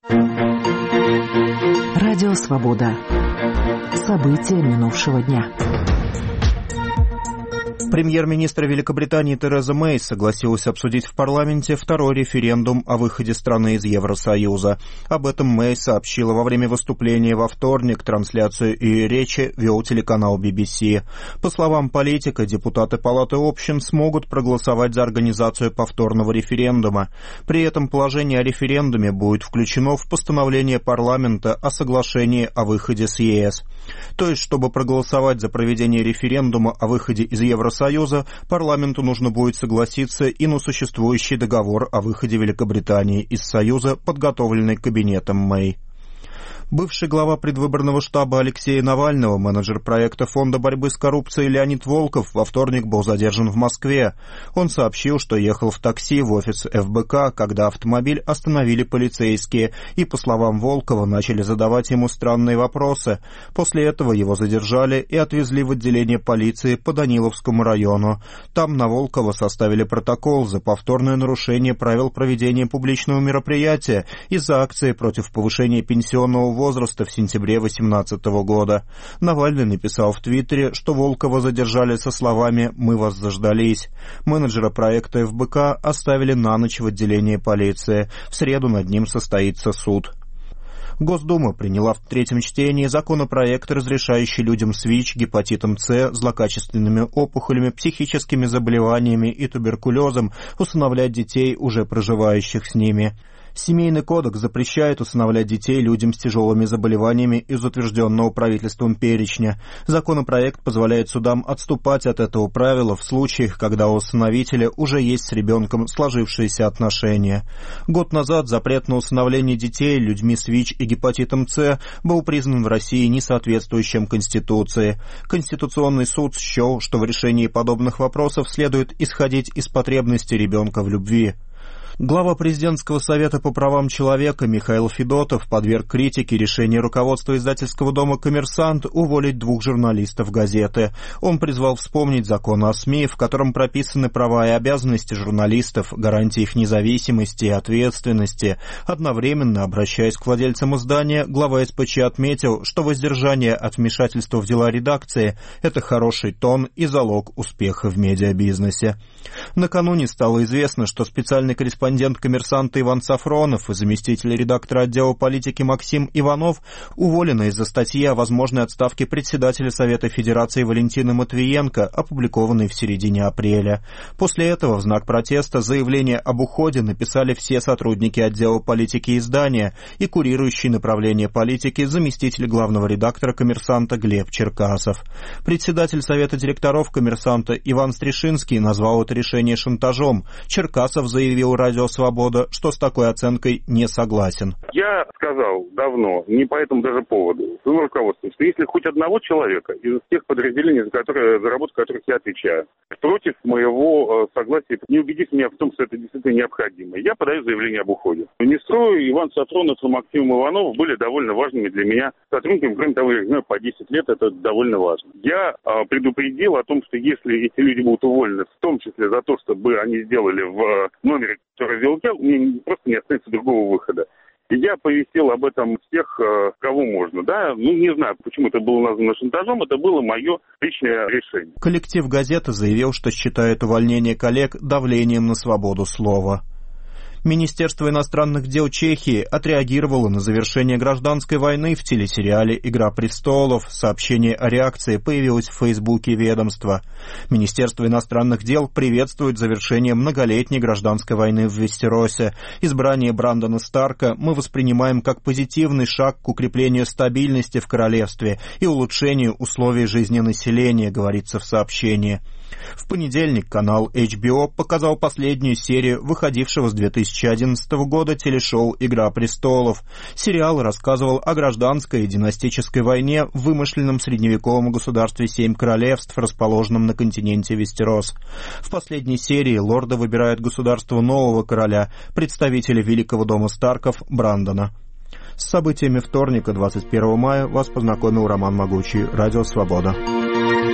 Радио «Свобода». События минувшего дня. Премьер-министр Великобритании Тереза Мэй согласилась обсудить в парламенте второй референдум о выходе страны из Евросоюза. Об этом Мэй сообщила во время выступления во вторник. Трансляцию ее речи вел телеканал BBC. По словам политика, депутаты Палаты общин смогут проголосовать за организацию повторного референдума. При этом положение о референдуме будет включено в постановление парламента о соглашении о выходе с ЕС. То есть, чтобы проголосовать за проведение референдума о выходе из Евросоюза, парламенту нужно будет согласиться и на существующий договор о выходе Великобритании из Союза, подготовленный кабинетом Мэй. Бывший глава предвыборного штаба Алексея Навального, менеджер проекта Фонда борьбы с коррупцией Леонид Волков во вторник был задержан в Москве. Он сообщил, что ехал в такси в офис ФБК, когда автомобиль остановили полицейские и, по словам Волкова, начали задавать ему странные вопросы. После этого его задержали и отвезли в отделение полиции по Даниловскому району. Там на Волкова составили протокол за повторное нарушение правил проведения публичного мероприятия из-за акции против повышения пенсионного возраста в сентябре 2018 года. Навальный написал в Твиттере, что Волкова задержали со словами «Мы вас заждались». Менеджера проекта ФБК оставили на ночь в отделении полиции. В среду над ним состоится суд. Госдума приняла в третьем чтении законопроект, разрешающий людям с ВИЧ, гепатитом С, злокачественными опухолями, психическими заболеваниями и туберкулезом усыновлять детей, уже проживающих с ними. Семейный кодекс запрещает усыновлять детей людям с тяжелыми заболеваниями из утвержденного правительством перечня. Законопроект позволяет судам отступать от этого правила в случаях, когда у усыновителя уже есть с ребенком сложившиеся отношения. Год назад запрет на усыновление детей людьми с ВИЧ и гепатитом С был признан в России несоответствующим Конституции. Конституционный суд счел, что в решении подобных вопросов следует исходить из потребностей ребенка в любви. Глава президентского совета по правам человека Михаил Федотов подверг критике решение руководства издательского дома «Коммерсант» уволить 2 журналистов газеты. Он призвал вспомнить закон о СМИ, в котором прописаны права и обязанности журналистов, гарантии их независимости и ответственности. Одновременно, обращаясь к владельцам издания, глава СПЧ отметил, что воздержание от вмешательства в дела редакции – это хороший тон и залог успеха в медиабизнесе. Накануне стало известно, что специальный корреспондент «Коммерсанта» Иван Сафронов и заместитель редактора отдела политики Максим Иванов уволены из-за статьи о возможной отставке председателя Совета Федерации Валентины Матвиенко, опубликованной в середине апреля. После этого в знак протеста заявление об уходе написали все сотрудники отдела политики издания и курирующий направление политики заместитель главного редактора «Коммерсанта» Глеб Черкасов. Председатель Совета директоров «Коммерсанта» Иван Стришинский назвал это решение шантажом. Черкасов заявил Радио «Свобода», что с такой оценкой не согласен. Я сказал давно, не по этому даже поводу, своему руководству, что если хоть одного человека из тех подразделений, за работу которых я отвечаю, против моего согласия, не убедит меня в том, что это действительно необходимо, я подаю заявление об уходе. Министру Иван Сафронов и Максим Иванов были довольно важными для меня сотрудниками, кроме того, я знаю, по 10 лет это довольно важно. Я предупредил о том, что если эти люди будут уволены, в том числе за то, чтобы они сделали в номере, который вел я, мне просто не останется другого выхода. И я повестил об этом всех, кого можно. Да, не знаю, почему это было названо шантажом, это было мое личное решение. Коллектив газеты заявил, что считает увольнение коллег давлением на свободу слова. Министерство иностранных дел Чехии отреагировало на завершение гражданской войны в телесериале «Игра престолов». Сообщение о реакции появилось в Фейсбуке ведомства. Министерство иностранных дел приветствует завершение многолетней гражданской войны в Вестеросе. Избрание Брандона Старка мы воспринимаем как позитивный шаг к укреплению стабильности в королевстве и улучшению условий жизни населения, говорится в сообщении. В понедельник канал HBO показал последнюю серию выходившего с 2011 года телешоу «Игра престолов». Сериал рассказывал о гражданской и династической войне в вымышленном средневековом государстве 7 королевств, расположенном на континенте Вестерос. В последней серии лорды выбирают государству нового короля, представителя Великого дома Старков Брандона. С событиями вторника, 21 мая, вас познакомил Роман Могучий, Радио «Свобода».